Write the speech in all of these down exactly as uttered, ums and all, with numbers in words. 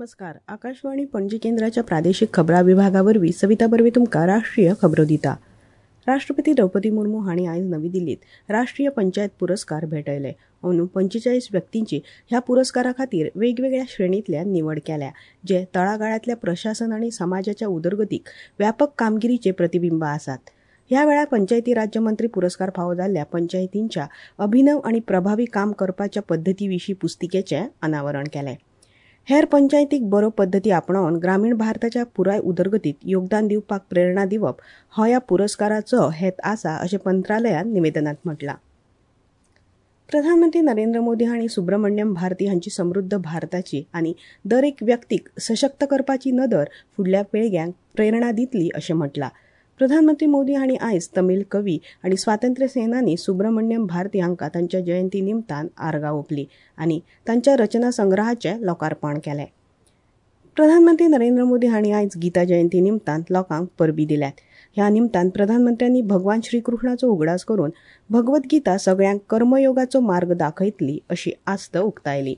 नमस्कार. आकाशवाणी पणजी केंद्राच्या प्रादेशिक खबरां विभागावरवीं सविता बर्वे तुमकां राष्ट्रीय खबरो दिता. राष्ट्रपती द्रौपदी मुर्मू हांणी आयज नवी दिल्लीत राष्ट्रीय पंचायत पुरस्कार भेटयले. अंदू पंचेचाळीस व्यक्तींची ह्या पुरस्कारा खातीर वेगवेगळ्या श्रेणींतल्यान निवड केल्या, जे तळागाळांतल्या प्रशासन आनी समाजाच्या उदरगतीक व्यापक कामगिरीचे प्रतिबिंब आसात. ह्या वेळार पंचायती राज्य मंत्री पुरस्कार फावो जाल्ल्या पंचायतींच्या अभिनव आनी प्रभावी काम करपाच्या पद्दती विशीं पुस्तिकेचें अनावरण केलें. हेर पंचायतीक बरो पद्दती आपणावन ग्रामीण भारताच्या पुराय उदरगतीक योगदान दिवपाक प्रेरणा दिवप हो ह्या पुरस्काराचो हेत आसा अशें मंत्रालयान निवेदनांत म्हटलां. प्रधानमंत्री नरेंद्र मोदी हांणी सुब्रमण्यम भारती हांची समृद्ध भारताची आनी दर एक व्यक्तीक सशक्त करपाची नदर फुडल्या पिळग्यांक प्रेरणा दितली अशें म्हटलां. प्रधानमंत्री मोदी हांणी आयज तमीळ कवी आनी स्वातंत्र्य सेनानी सुब्रमण्यम भारती हांकां तांच्या जयंती निमतान आर्गां ओंपली आनी तांच्या रचना संग्रहाचें लोकार्पण केलें. प्रधानमंत्री नरेंद्र मोदी हांणी आयज गीता जयंती निमतान लोकांक परबीं दिल्यात. ह्या निमतान प्रधानमंत्र्यांनी भगवान श्रीकृष्णाचो उगडास करून भगवत गीता सगळ्यांक कर्मयोगाचो मार्ग दाखयतली अशी आस्त उक्तायली.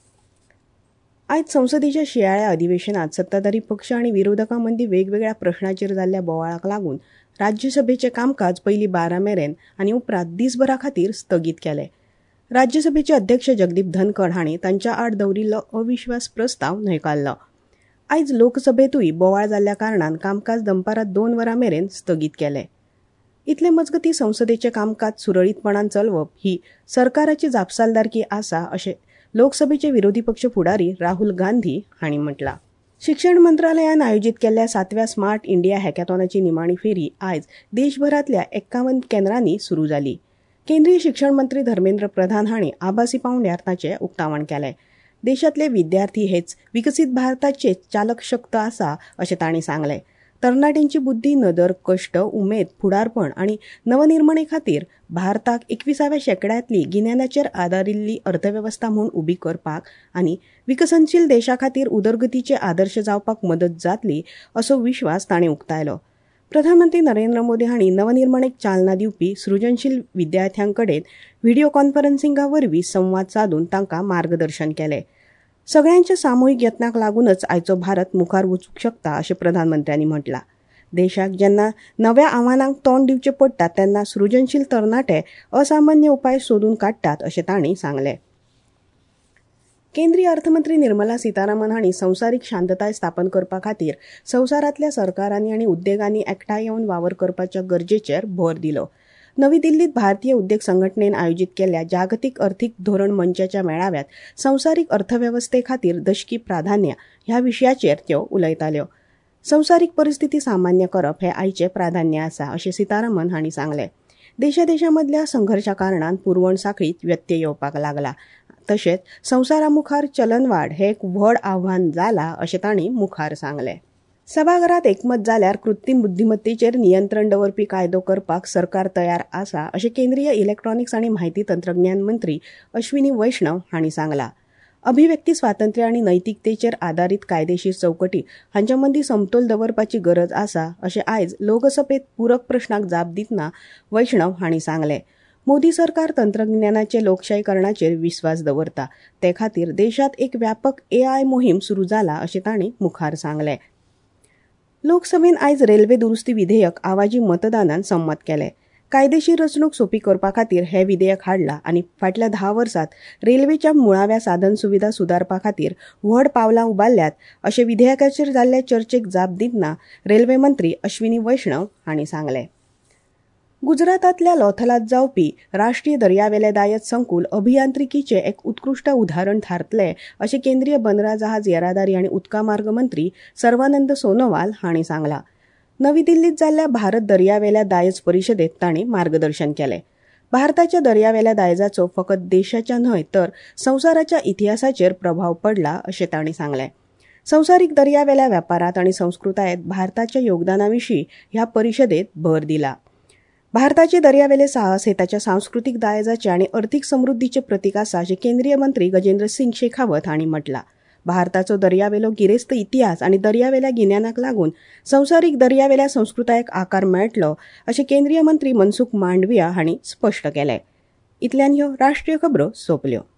आयज संसदेच्या शियाळ्या अधिवेशनात सत्ताधारी पक्ष आनी विरोधकां मदीं वेगवेगळ्या प्रश्नांचेर जाल्ल्या बोवाळाक लागून राज्यसभेचें कामकाज पयलीं बारा मेरेन आनी उपरांत दिसभरा खातीर स्थगीत केलें. राज्यसभेचे अध्यक्ष जगदीप धनखड हांणी तांच्या आड दवरिल्लो अविश्वास प्रस्ताव न्हयकारलो. आयज लोकसभेतूय बोवाळ जाल्ल्या कारणान कामकाज दनपारां दोन वरां मेरेन स्थगीत केलें. इतले मजगतीं संसदेचें कामकाज सुरळीतपणान चलवप ही सरकाराची जापसालदारकी आसा अशें लोकसभेचे विरोधी पक्ष फुडारी राहुल गांधी हांणी म्हटलां. शिक्षण मंत्रालयान आयोजीत केल्ल्या सातव्या स्मार्ट इंडिया हॅकॅथॉनाची निमाणी फेरी आयज देशभरांतल्या एक्कावन्न केंद्रांनी सुरू जाली. केंद्रीय शिक्षण मंत्री धर्मेंद्र प्रधान हांणी आभासी पावंड्यार ताचें उक्तावण केलें. देशांतले विद्यार्थी हेच विकसीत भारताचे चालक शक्त आसा अशें तांणी सांगलें. तरणाट्यांची बुद्धी, नदर, कश्ट, उमेद, फुडारपण आनी नवनिर्मणे खातीर भारताक एकविसाव्या शेंकड्यांतली गिन्यानाचेर आदारिल्ली अर्थवेवस्था म्हूण उबी करपाक आनी विकसनशील देशा खातीर उदरगतीचे आदर्श जावपाक मदत जातली असो विश्वास तांणी उक्तायलो. प्रधानमंत्री नरेंद्र मोदी हांणी नवनिर्मणेक चालना दिवपी सृजनशील विद्यार्थ्यां कडेन व्हिडिओ कॉन्फरन्सिंगा वरवीं संवाद सादून तांकां मार्गदर्शन केलें. सगळ्यांच्या सामुहीक यत्नाक लागूनच आयचो भारत मुखार वचूंक शकता अशें प्रधानमंत्र्यांनी म्हटलां. देशाक जेन्ना नव्या आव्हानांक तोंड दिवचें पडटा तेन्ना सृजनशील तरणाटे असामान्य उपाय सोदून काडटात अशें तांणी सांगलें. केंद्रीय अर्थमंत्री निर्मला सीतारामन हांणी संवसारीक शांतताय स्थापन करपा खातीर संवसारांतल्या सरकारांनी आनी उद्देगांनी एकठांय येवन वावर करपाच्या गरजेचेर भर दिलो. नवी दिल्लीत भारतीय उद्देग संघटनेन आयोजीत केल्ल्या जागतीक अर्थीक धोरण मंचाच्या मेळाव्यात संवसारीक अर्थवेवस्थे खातीर दशकी प्राधान्य ह्या विशयाचेर त्यो उलयताल्यो. संवसारीक परिस्थिती सामान्य करप हें आयचें प्राधान्य आसा अशें सीतारामन हांणी सांगलें. देशादेशांमदल्या संघर्शा कारणान पुरवण साखळीत व्यत्यय येवपाक लागला. तशेंच संवसारा मुखार चलनवाड हें एक व्हड आव्हान जालां अशें तांणी मुखार सांगलें. सभाघरांत एकमत जाल्यार कृत्रीम बुद्धिमत्तेचेर नियंत्रण दवरपी कायदो करपाक सरकार तयार आसा अशें केंद्रीय इलेक्ट्रॉनिक्स आनी म्हायती तंत्रज्ञान मंत्री अश्विनी वैष्णव हांणी सांगलां. अभिव्यक्ती स्वातंत्र्य आनी नैतिकतेचेर आदारीत कायदेशीर चौकटी हांच्या मदीं समतोल दवरपाची गरज आसा अशें आयज लोकसभेत पूरक प्रश्नाक जाप दितना वैष्णव हांणी सांगलें. मोदी सरकार तंत्रज्ञानाचे लोकशायीकरणाचेर विस्वास दवरता. ते खातीर देशांत एक व्यापक ए आय मोहीम सुरू जाला अशें तांणी मुखार सांगलें. लोकसभेन आयज रेल्वे दुरुस्ती विधेयक आवाजी मतदानान संमत केलें. कायदेशीर रचणूक सोपी करपा खातीर हे विधेयक हाडलां आनी फाटल्या धा वर्सांत रेल्वेच्या मुळाव्या साधन सुविधा सुदारपा खातीर व्हड पावलां उबारल्यात अशें विधेयकाचेर जाल्ल्या चर्चेक जाप दितना रेल्वे मंत्री अश्विनी वैष्णव हांणी सांगलें. गुजरातांतल्या लोथलात जावपी राष्ट्रीय दर्यावेले दायज संकूल अभियांत्रिकीचें एक उत्कृश्ट उदाहरण थारतलें अशें केंद्रीय बंदरां जहाज येरादारी आनी उदका मार्ग मंत्री सर्वानंद सोनोवाल हांणी सांगलां. नवी दिल्लीत जाल्ल्या भारत दर्यावेल्या दायज परिशदेंत तांणी मार्गदर्शन केलें. भारताच्या दर्यावेल्या दायजाचो फकत देशाच्या न्हय तर संवसाराच्या इतिहासाचेर प्रभाव पडला अशें तांणी सांगलें. संवसारीक दर्यावेल्या वेपारांत आनी संस्कृतायेंत भारताच्या योगदानाविशीं ह्या परिशदेंत भर दिला. भारताचे दर्यावेले साहस हे ताच्या सांस्कृतीक दायजाचे आनी अर्थीक समृद्धीचे प्रतीक आसा अशें केंद्रीय मंत्री गजेंद्र सिंग शेखावत हांणी म्हटलां. भारताचो दर्यावेलो गिरेस्त इतिहास आनी दर्यावेल्या गिन्यानाक लागून संवसारीक दर्यावेल्या संस्कृतायेक आकार मेळटलो अशें केंद्रीय मंत्री मनसुख मांडविया हांणी स्पश्ट केलें. इतल्यान ह्यो राष्ट्रीय खबरो सोंपल्यो.